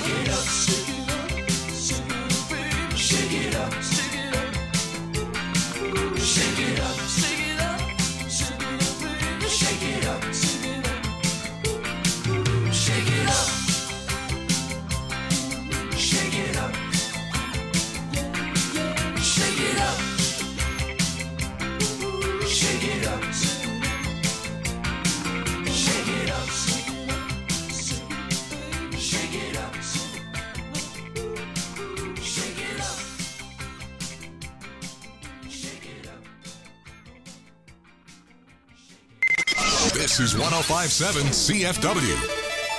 This is 105.7 CFW.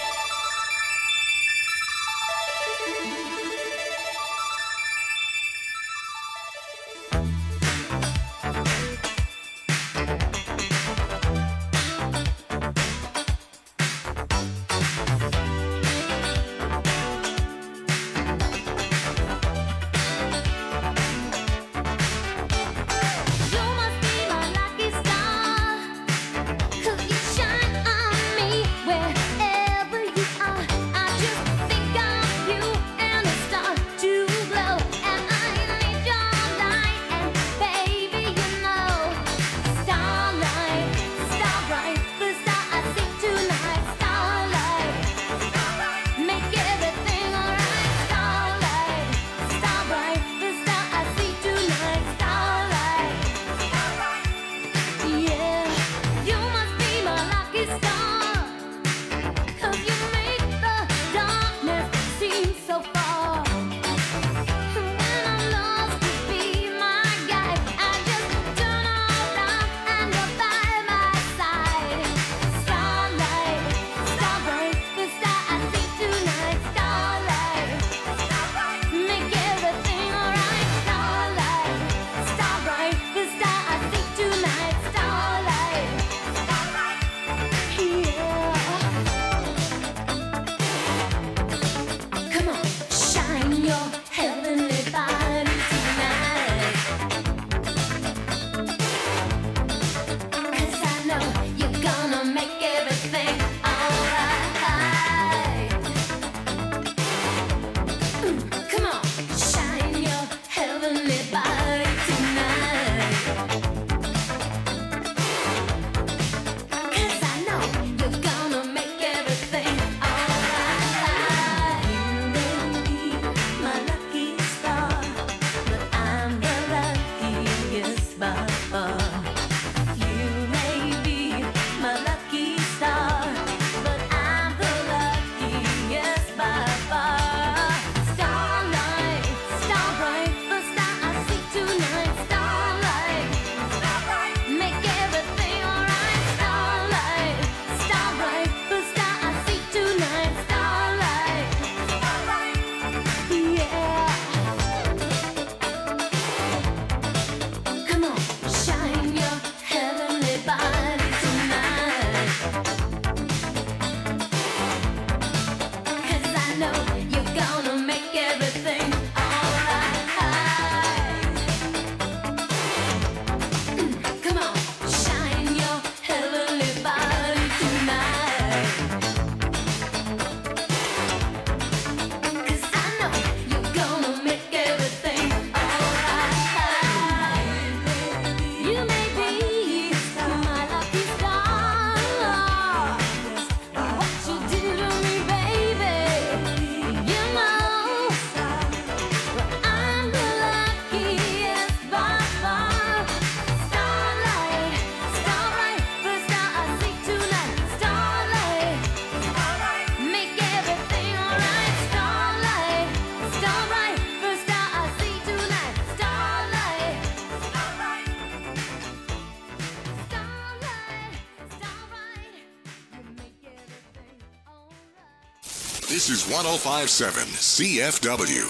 This is 105.7 CFW.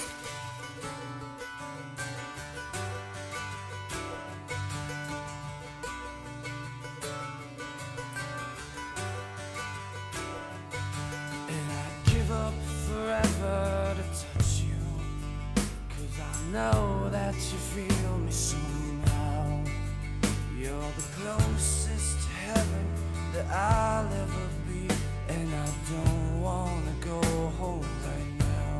I'll ever be, and I don't wanna go home right now.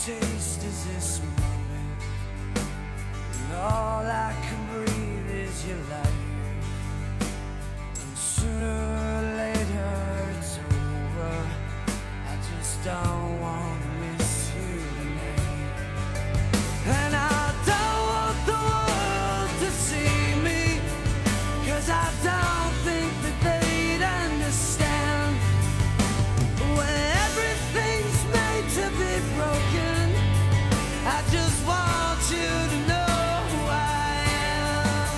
taste is this moment, and all I can breathe is your life. And sooner or later it's over. I just don't want to miss you tonight. And I don't want the world to see me, 'cause I don't think that they'd understand. When everything's made to be broken, I just want you to know who I am.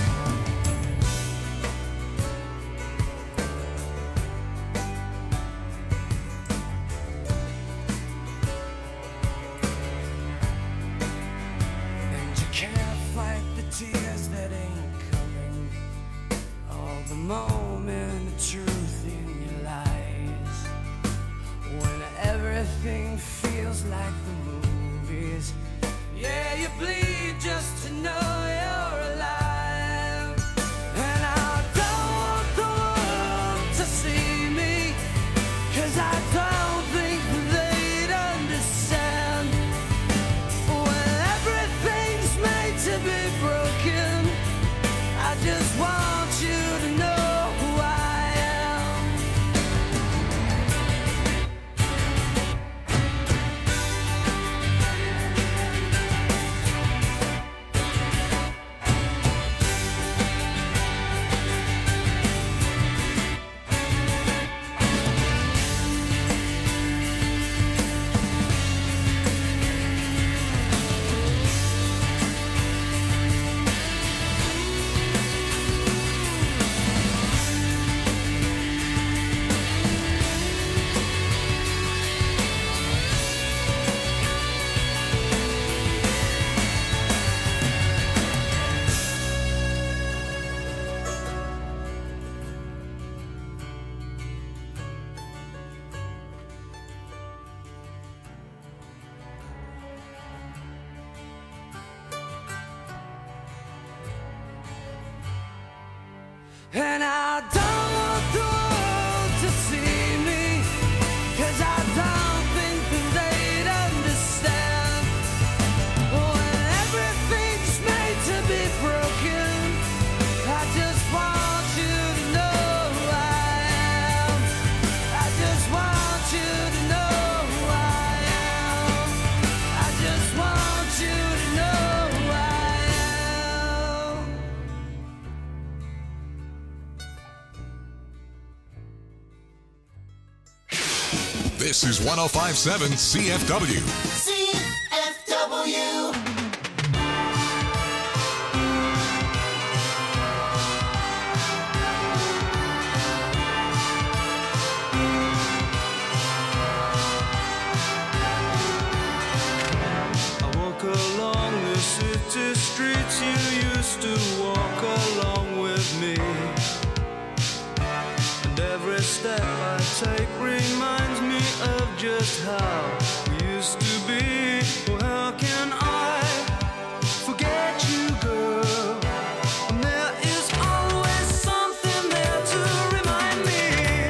And you can't fight the tears that ain't coming, all the moment of truth in your lies. When everything feels like the movies, yeah, you bleed just to know you're alive. And I don't want the world to see me, 'cause I don't think they'd understand. When everything's made to be broken, I just want you to know who I am. And I don't want the world to see me, 'cause I don't think that they'd understand. When everything's made to be broken, I just want you to know who I am. I just want you to know who I am. I just want you to know who I am. This is 1057 CFW. CFW. I walk along the city streets you used to walk along with me. And every step I take reminds me of just how we used to be. Well, how can I forget you, girl? And there is always something there to remind me.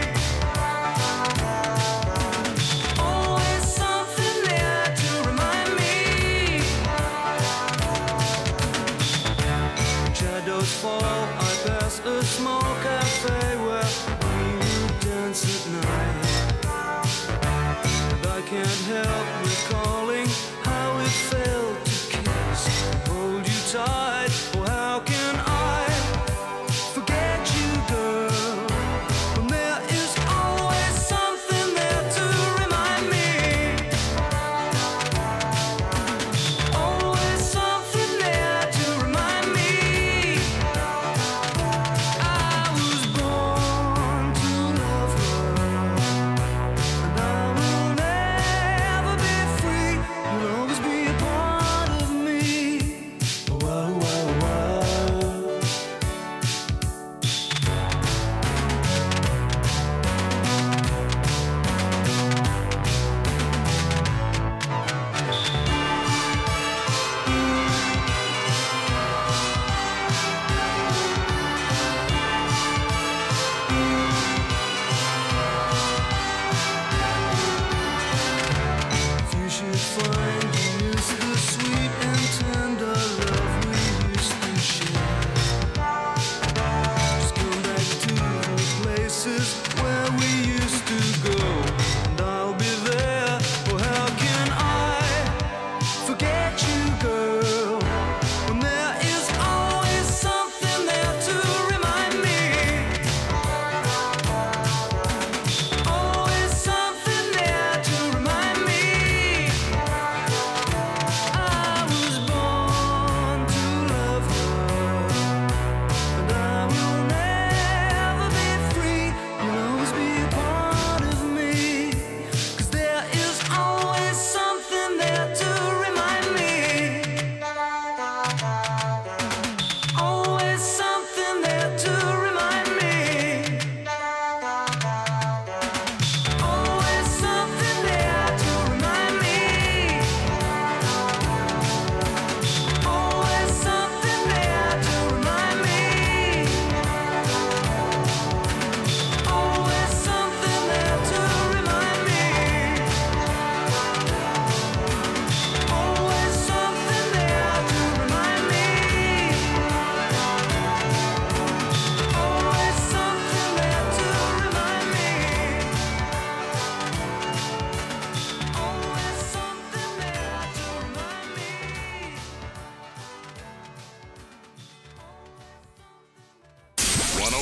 Always something there to remind me. When shadows fall, I pass a small cafe where we would dance at night. And I can't help recalling how it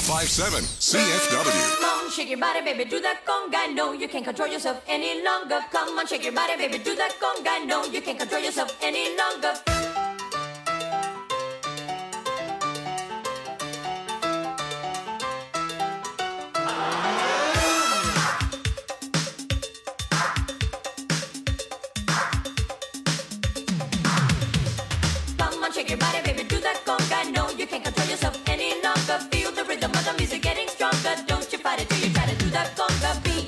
1057 CFW. Come on, shake your body, baby, do that conga. No, you can't control yourself any longer. Come on, shake your body, baby, do that conga. No, you can't control yourself any longer. Come on, shake your body, baby, do that conga. No, you can't control yourself any longer. Feel the rhythm of the music getting stronger. Don't you fight it till you try to do that conga beat.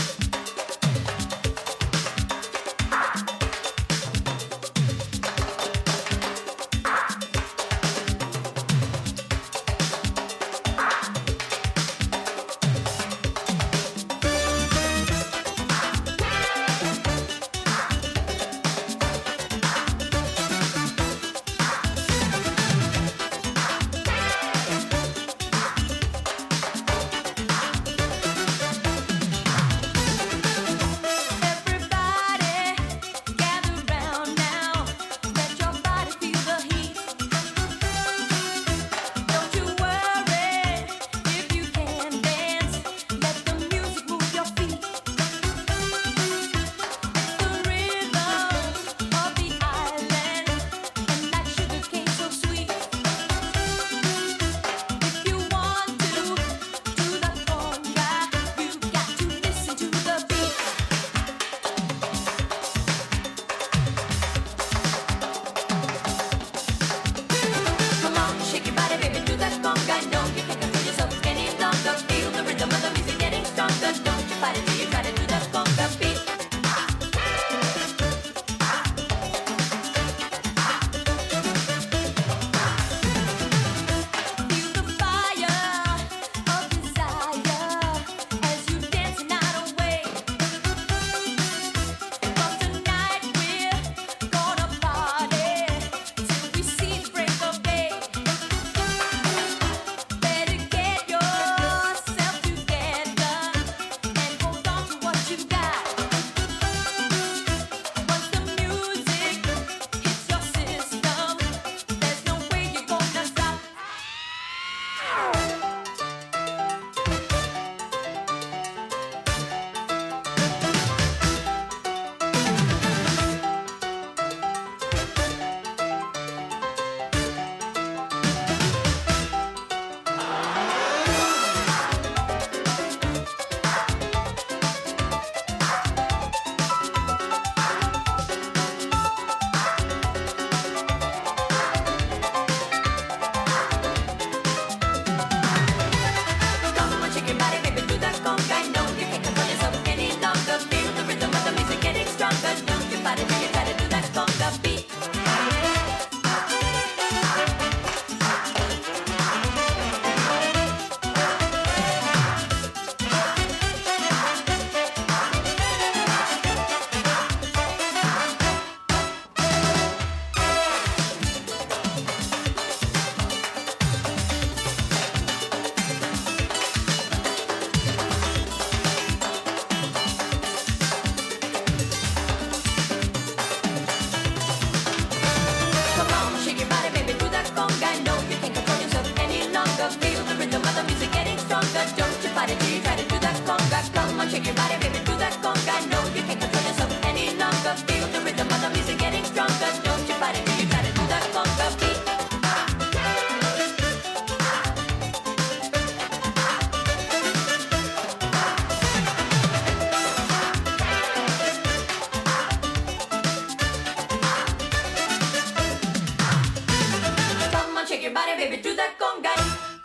Shake your body, baby, do that conga.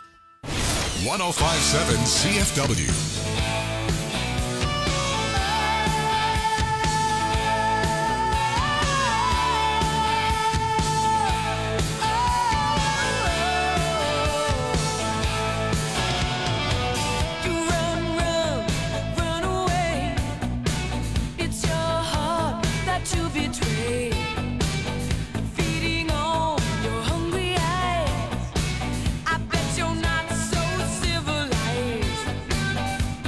1057 CFW. I bet you're not so civilized.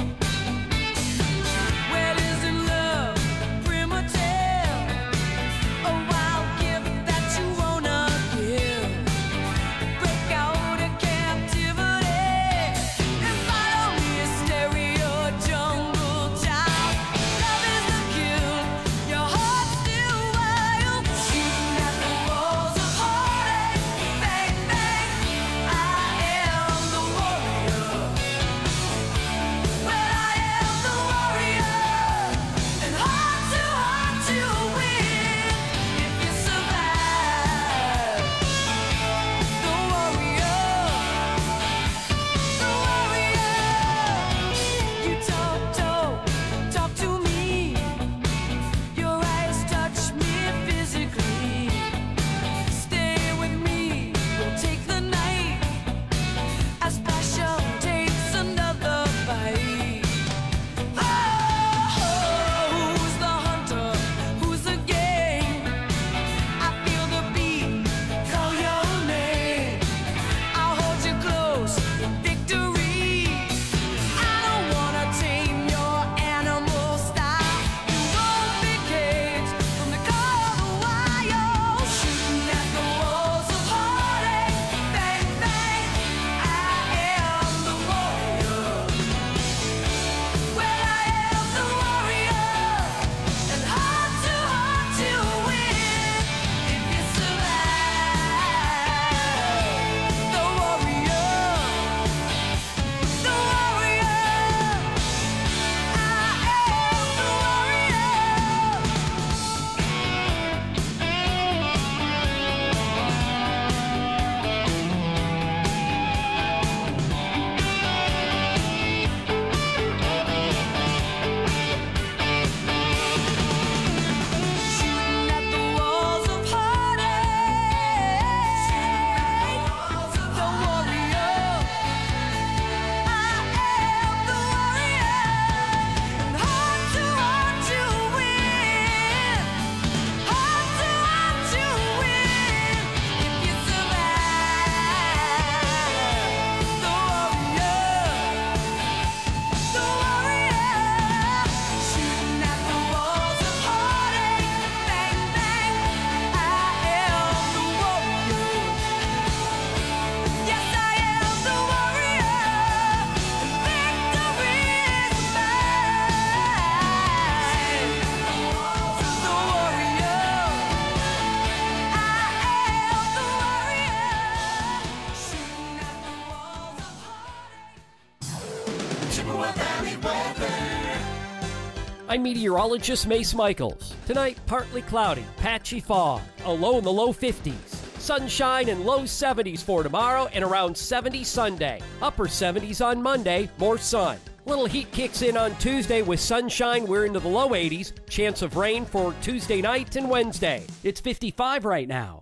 I'm meteorologist Mace Michaels. Tonight, partly cloudy, patchy fog, a low in the low 50s. Sunshine and low 70s for tomorrow and around 70 Sunday. Upper 70s on Monday, more sun. Little heat kicks in on Tuesday with sunshine. We're into the low 80s. Chance of rain for Tuesday night and Wednesday. It's 55 right now.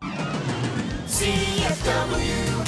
CFW.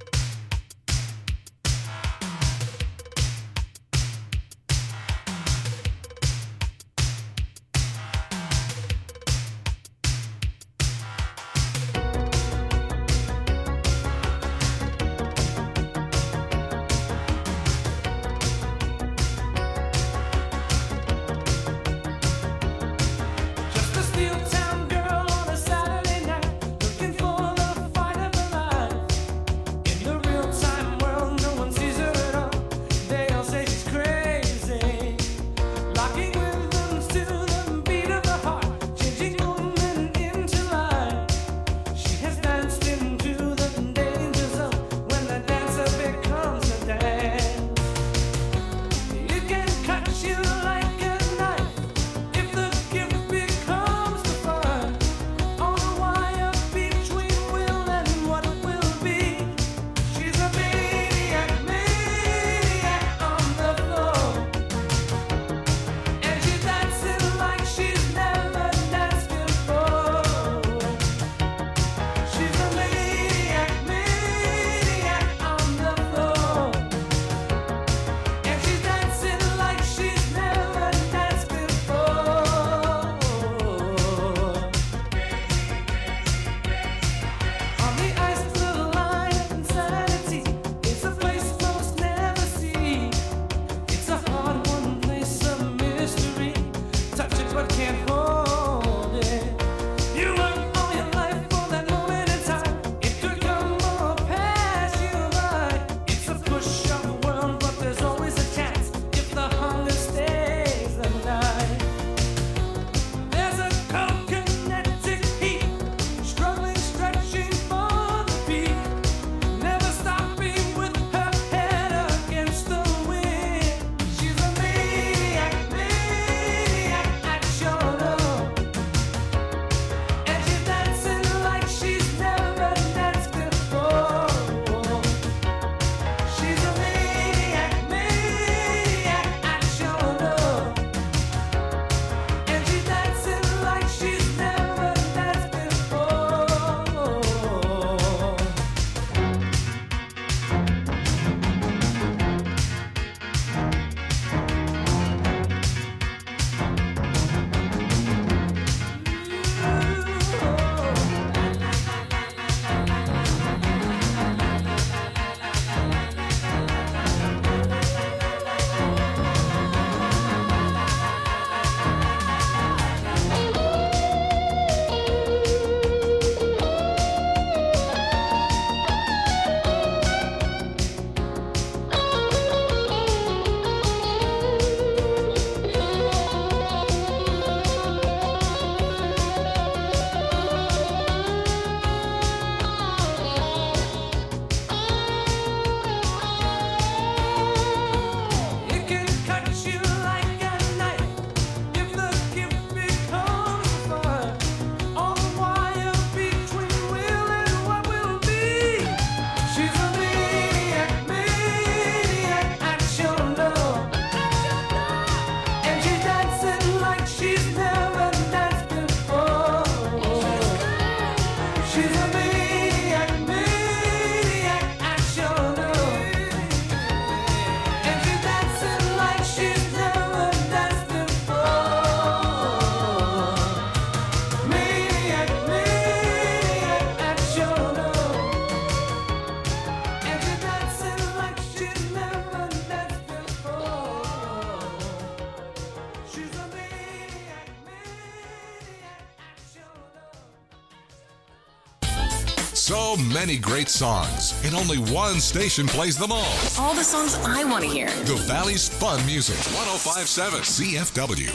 So many great songs, and only one station plays them all. All the songs I want to hear. The Valley's fun music. 105.7 CFW.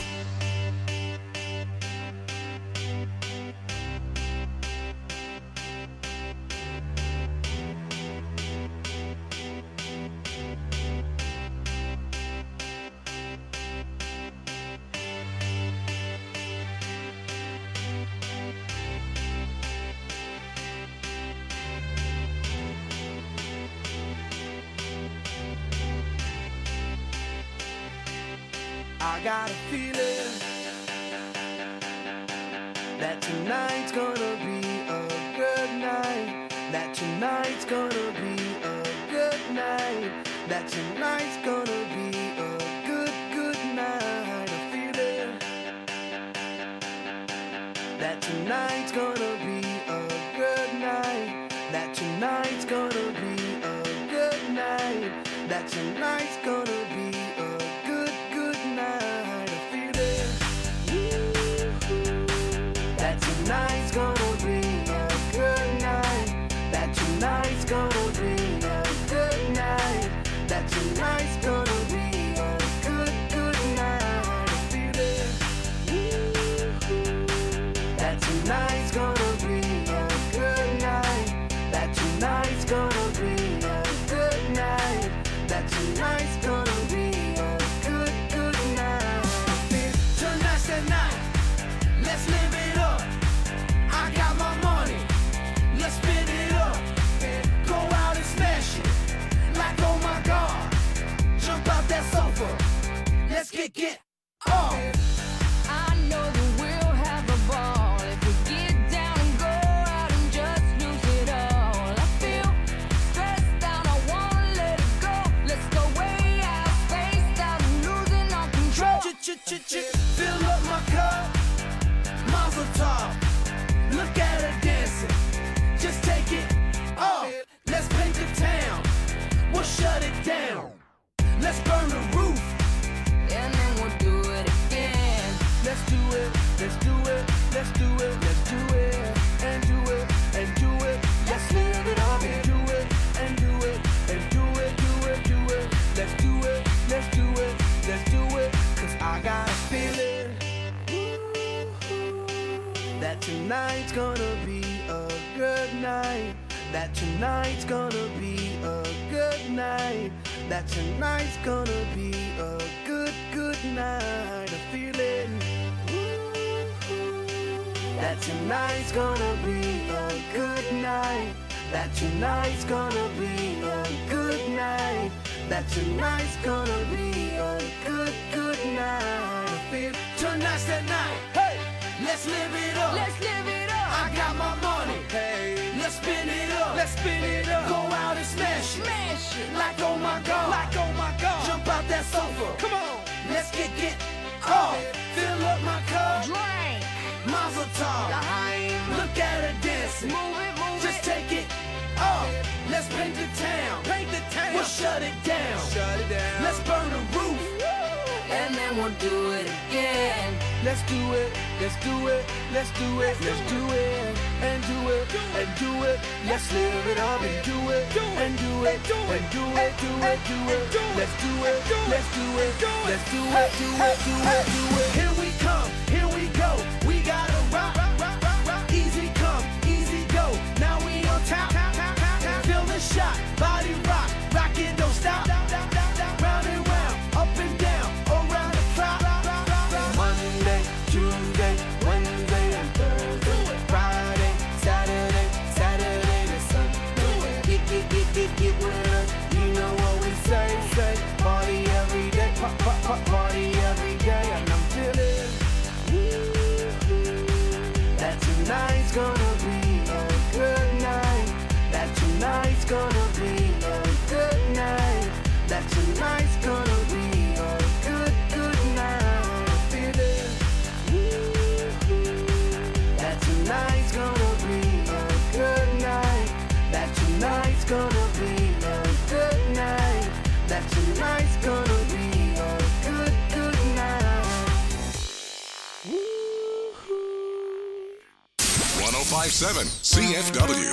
I got a feeling that tonight's gonna be a good night. That tonight's gonna be a good night. That tonight's gonna be a good, good night. A feeling that tonight's gonna be a good night. That tonight's gonna be a good night. That tonight's gonna be a good, good night. A feeling that tonight's gonna be a good night. That tonight's gonna be a good night. That tonight's gonna be a good, good night. A feeling that tonight's gonna be a good night. That tonight's gonna be a good night. That tonight's gonna be a good, good night. Tonight's the night. Let's live it up. I got my money. Let's spin it up. Go out and smash it. Like, oh my God. Jump out that sofa. Let's get off. I know that we'll have a ball if we get down and go out and just lose it all. I feel stressed out, I wanna let it go. Let's go way out, spaced out, and losing all control. Fill up my cup. Mazel tov. Look at her dancing. Just take it off. Let's paint the town. We'll shut it down. Let's burn the roof. And then we'll do it again. Let's do it. Let's do it. Let's do it. Let's do it. And do it. And do it. Let's live it up and do it. And do it. And do it. Do it. Do it. Let's do it. Let's do it. Let's do it. 'Cause I got a feeling that tonight's gonna be a good night. That tonight's gonna be a good night. That tonight's gonna be a good, good night. A feeling that tonight's gonna be a good night. That tonight's gonna be a good night. That tonight's gonna be a good, good night. I feel tonight's the night. Hey, let's live it up. Let's live it up. I got my money. Hey, let's spin it up. Let's spin it up. Go out and smash it. Smash it. Like, oh my God. Like, oh my God. Jump out that sofa. Come on. Let's get off. Fill up my cup. Drink. Mazel tov. Look at her dancing. Move it, move Just it. take it off. Let's paint the town. Paint the town. We'll shut it down. Shut it down. Let's burn the roof. And then we'll do it again. Let's do it. Let's do it. Let's do it. Let's do it. And do it. And do it. Let's live it up and do it. And do it. And do it. Do it. Do it. Let's do it. Let's do it. Let's do it. Do it. Do it. Do it. Here we come. Here we go. We gotta rock. Easy come. Easy go. Now we on top. Feel the shot. Body rock. Rock it. Don't stop. Round and round. Up and down. Around the clock. Monday, Tuesday, Wednesday, and Thursday. Friday, Saturday, Saturday to Sunday. Get with us. You know what we say. Party every day. Party every day. And I'm feeling that tonight's gonna be a good night. That tonight's gonna be a good night. That tonight's gonna be a good, good night. Feeling that tonight's gonna be a good night. That tonight's gonna be a good night. That tonight's gonna be a good, good night. 1057 CFW.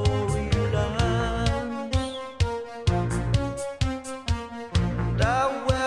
I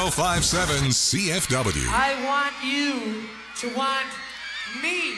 1057 CFW. I want you to want me.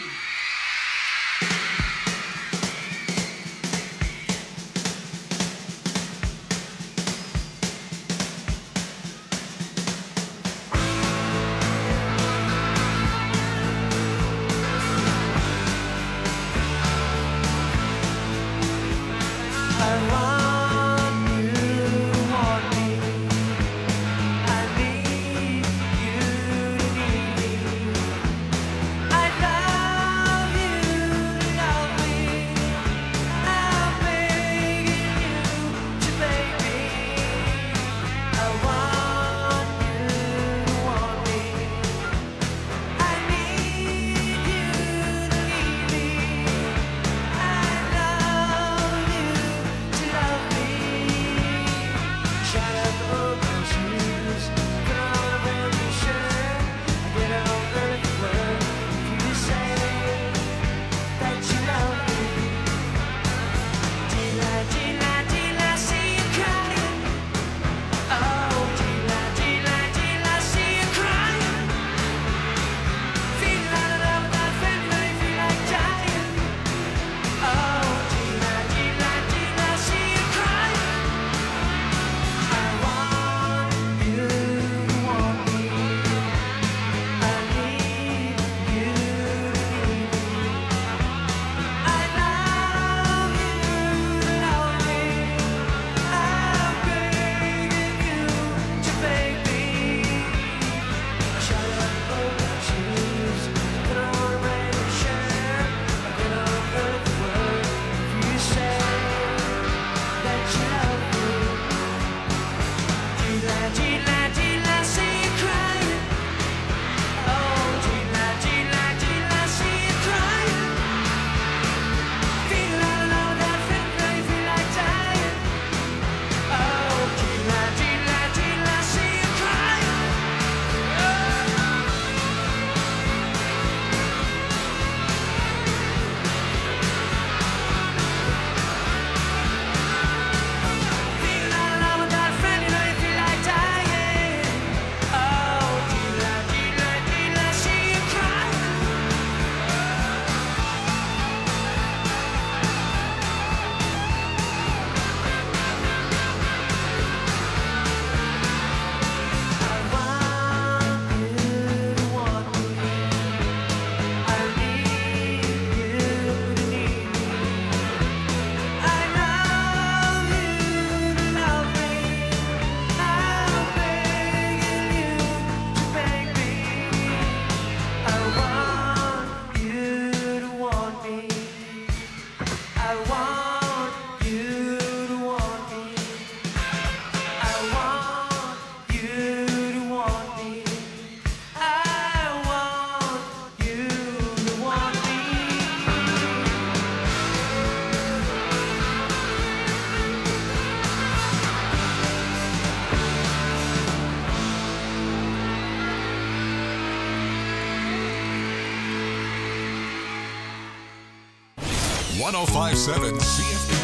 #1057 CFW.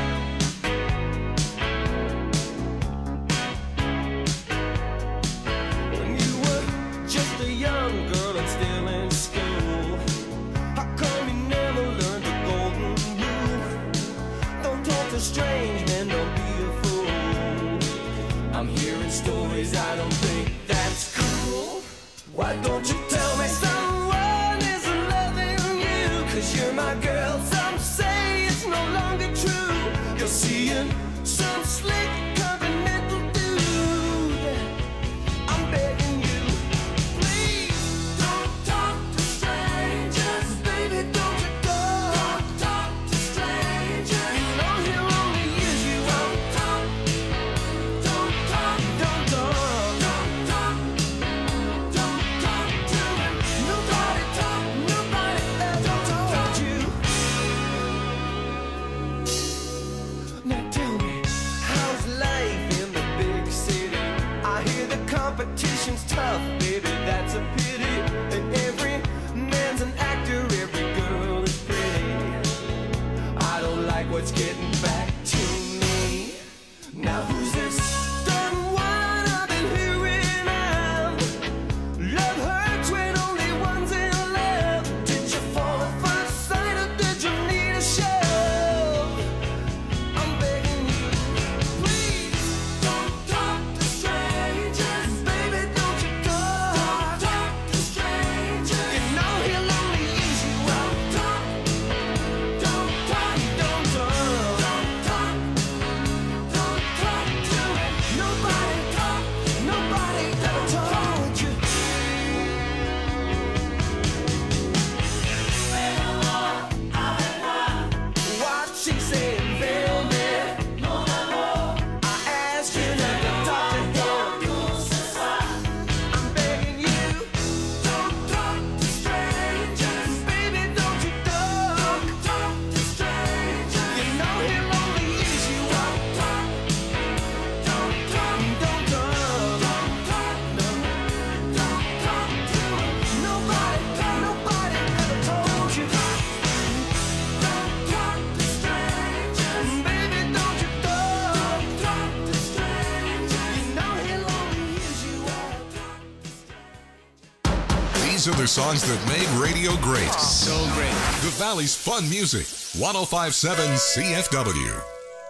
When you were just a young girl and still in school, how come you never learned the golden rule? Don't talk to strange men, don't be a fool. I'm hearing stories, I don't think that's cool. Why don't you tell me someone isn't loving you? 'Cause you're my girl, some say it's no longer true. You're seeing some slick continental dude. I'm begging you, please don't talk to strangers, baby, don't you go. Don't talk to strangers. You know he'll only use you. Don't talk, don't talk, don't talk, don't talk, don't talk to him. Nobody ever told you. Now tell me, how's life in the big city? I hear the competition's tough, baby, that's a pity. And every man's an actor, every girl is pretty. I don't like what's getting back to me. Now who's this done one I've been hearing These are the songs that made radio great. So great. The Valley's fun music. 1057 CFW.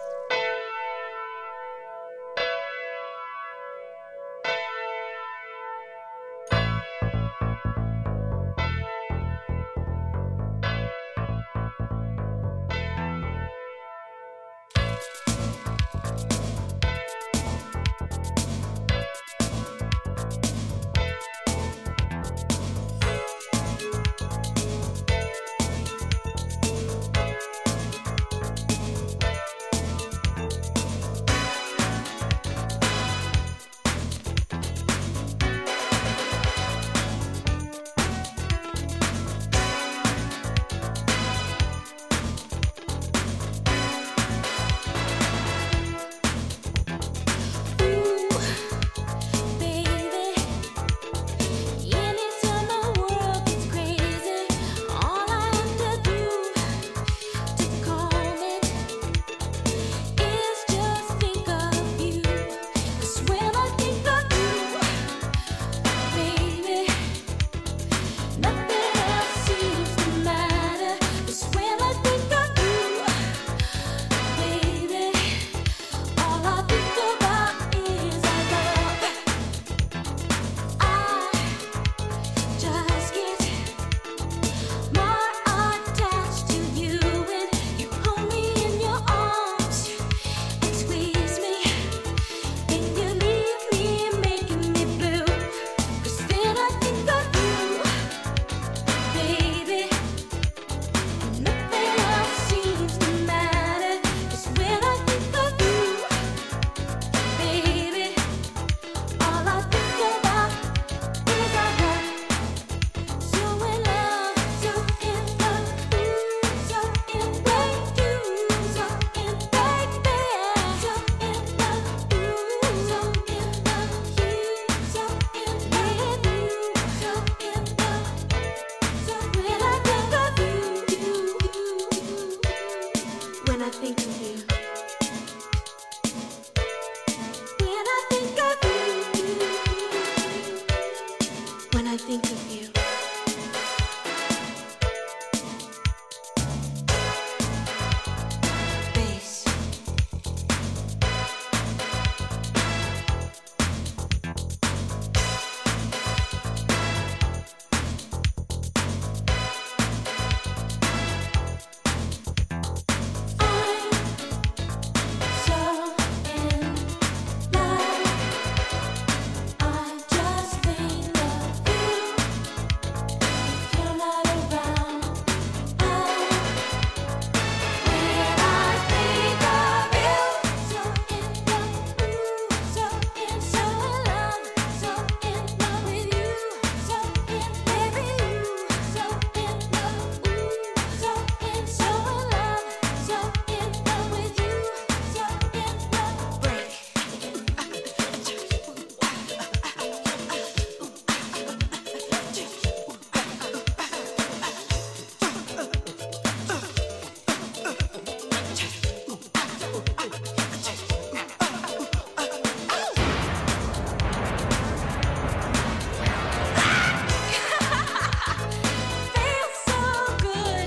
Feels so good.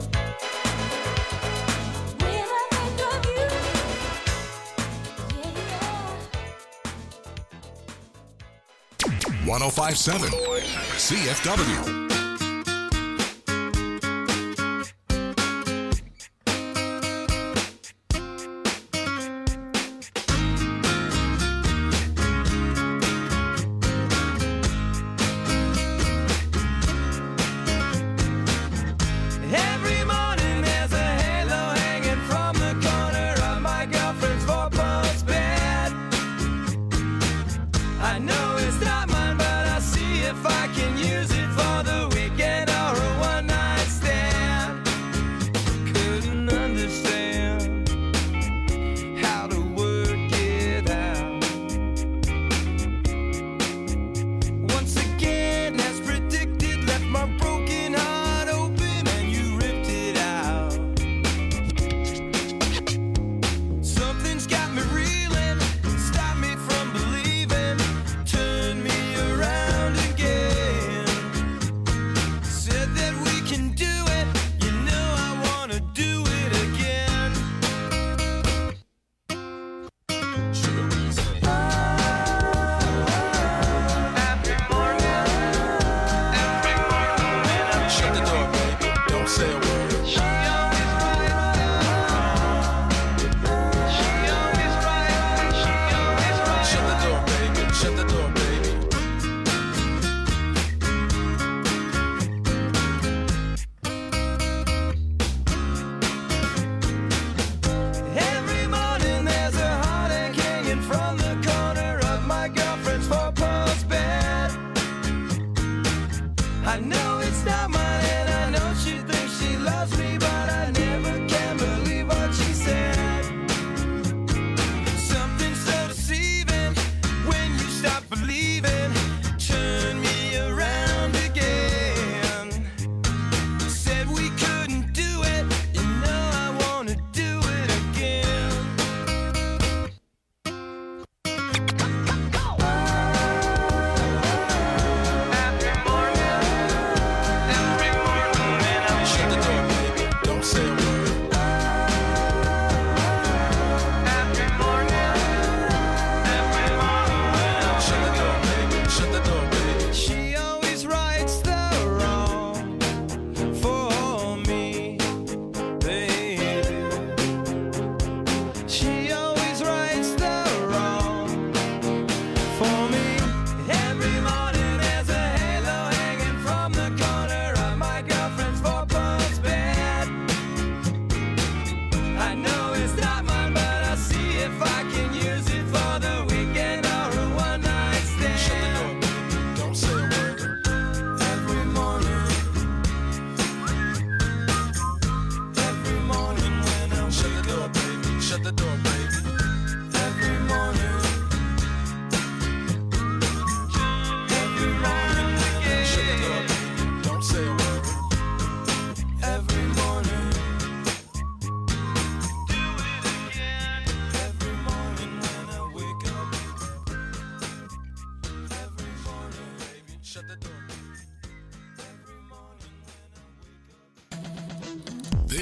When I think of you, yeah. 1057 CFW. Every morning there's a halo hanging from the corner of my girlfriend's four-post bed. I know it's not mine, but I'll see if I can use it for the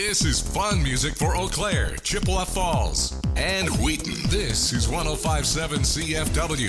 This is fun music for Eau Claire, Chippewa Falls, and Wheaton. This is 105.7 CFW.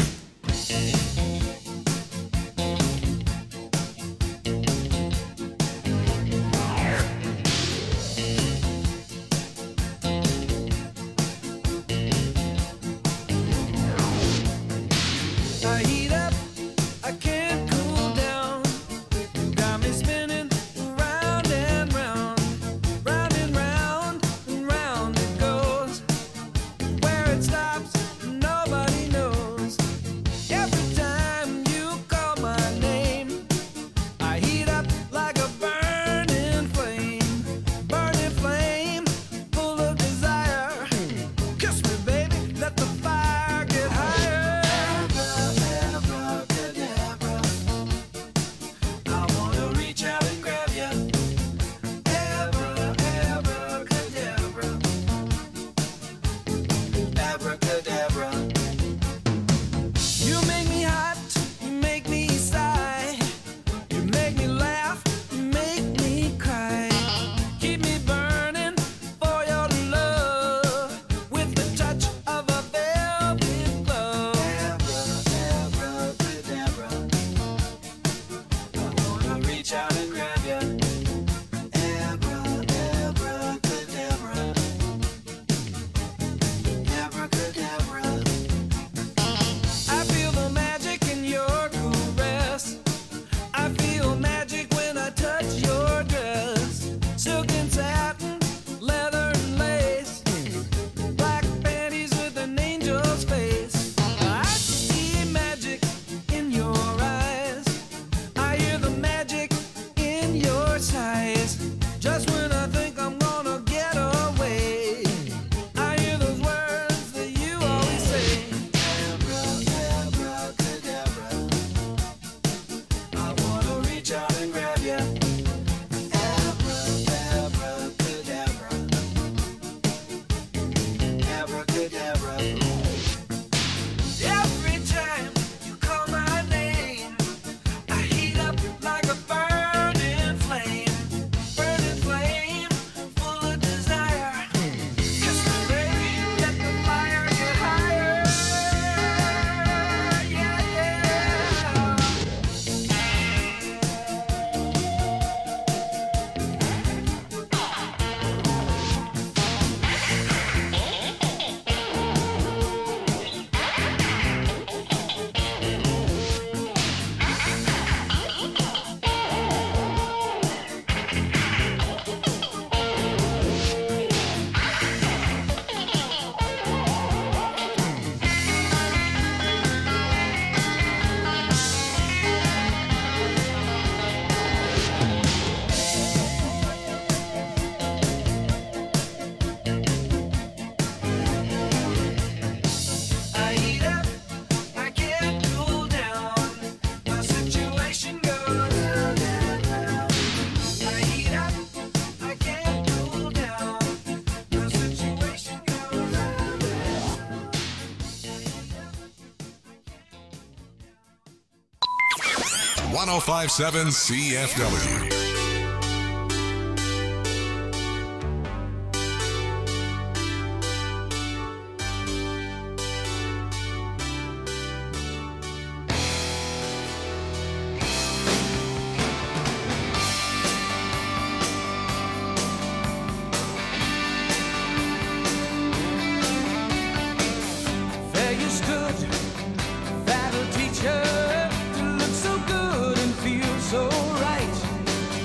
I heat up, I can't cool down. Got me spinning round and round, round and round and round it goes. Where it stops, nobody knows. Every time you call my name, I heat up like a burning flame, full of desire. Kiss me, baby, let the fire get higher. I wanna reach out and grab you. Abracadabra. Abracadabra. You make me hot, you make me sigh. You make me laugh, you make me cry. Keep me burning for your love with the touch of a velvet glove. Abracadabra. I wanna reach out and grab you. Abracadabra. Abracadabra. I feel the magic in your caress. I feel magic when I touch your dress. Silk and satin, leather and lace. Black panties with an angel's face. I see magic in your eyes. I hear the magic in your sighs. Just when I think I'm gonna get away, I hear those words that you always say. Abracadabra. I wanna reach out and grab you. Abracadabra. Abracadabra. Every time you call my name, I heat up like a burning flame, full of desire. Kiss me, baby, let the fire get higher. Yeah, yeah. I heat up, I can't cool down. My situation goes round and round. I heat up, I can't cool down. My situation goes round and round. 105.7 CFW. There you stood, that'll teach her to look so good and feel so right.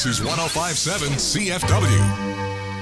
This is 105.7 CFW.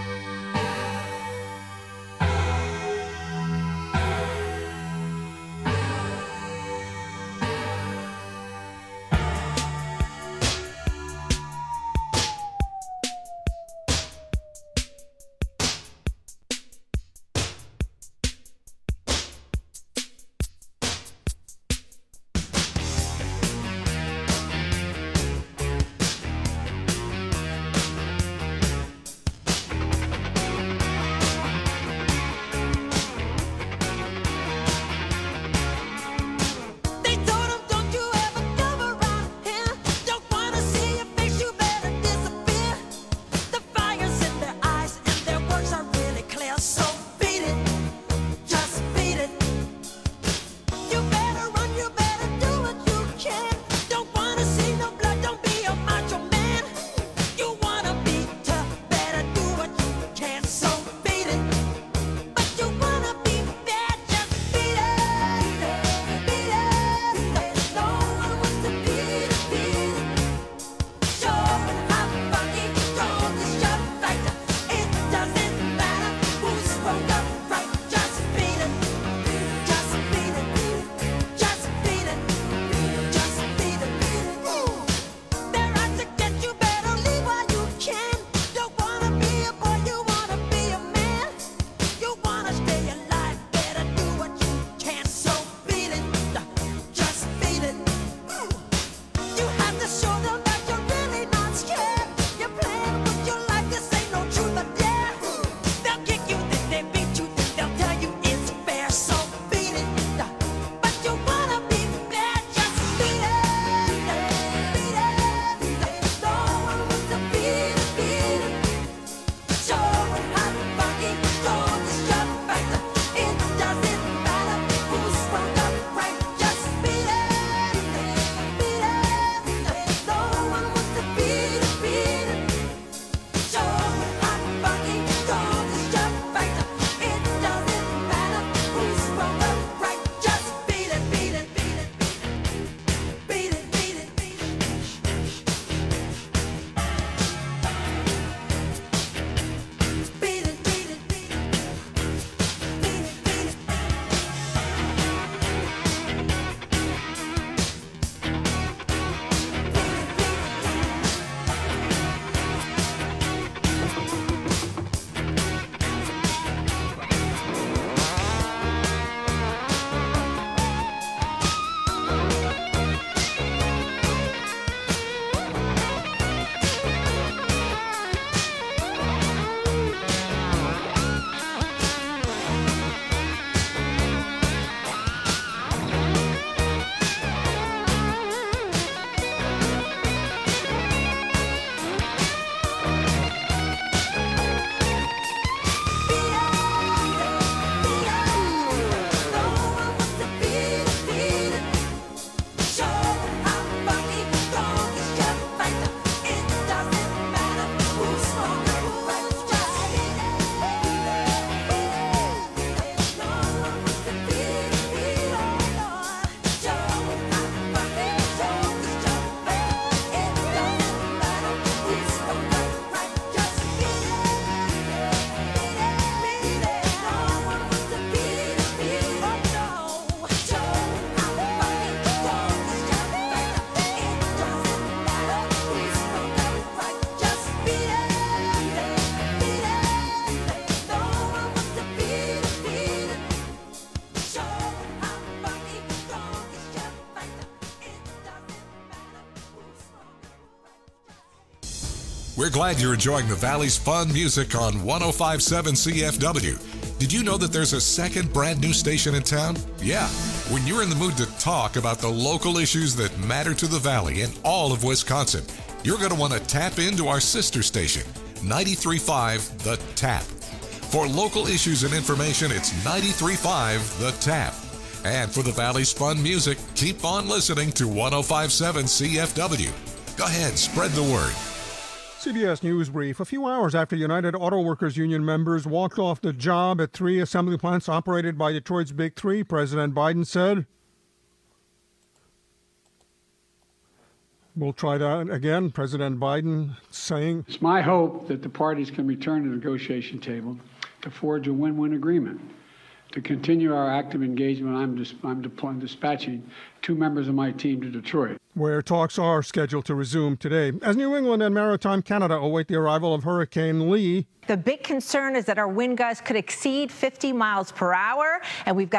We're glad you're enjoying the Valley's fun music on 105.7 CFW. Did you know that there's a second brand new station in town? Yeah, when you're in the mood to talk about the local issues that matter to the Valley and all of Wisconsin, you're going to want to tap into our sister station, 93.5 The Tap. For local issues and information, it's 93.5 The Tap. And for the Valley's fun music, keep on listening to 105.7 CFW. Go ahead, spread the word. CBS News Brief. A few hours after United Auto Workers Union members walked off the job at 3 assembly plants operated by Detroit's Big Three, President Biden said, We'll try that again. President Biden saying, It's my hope that the parties can return to the negotiation table to forge a win-win agreement. To continue our active engagement, I'm dispatching 2 members of my team to Detroit, where talks are scheduled to resume today. As New England and Maritime Canada await the arrival of Hurricane Lee. The big concern is that our wind gusts could exceed 50 miles per hour, and we've got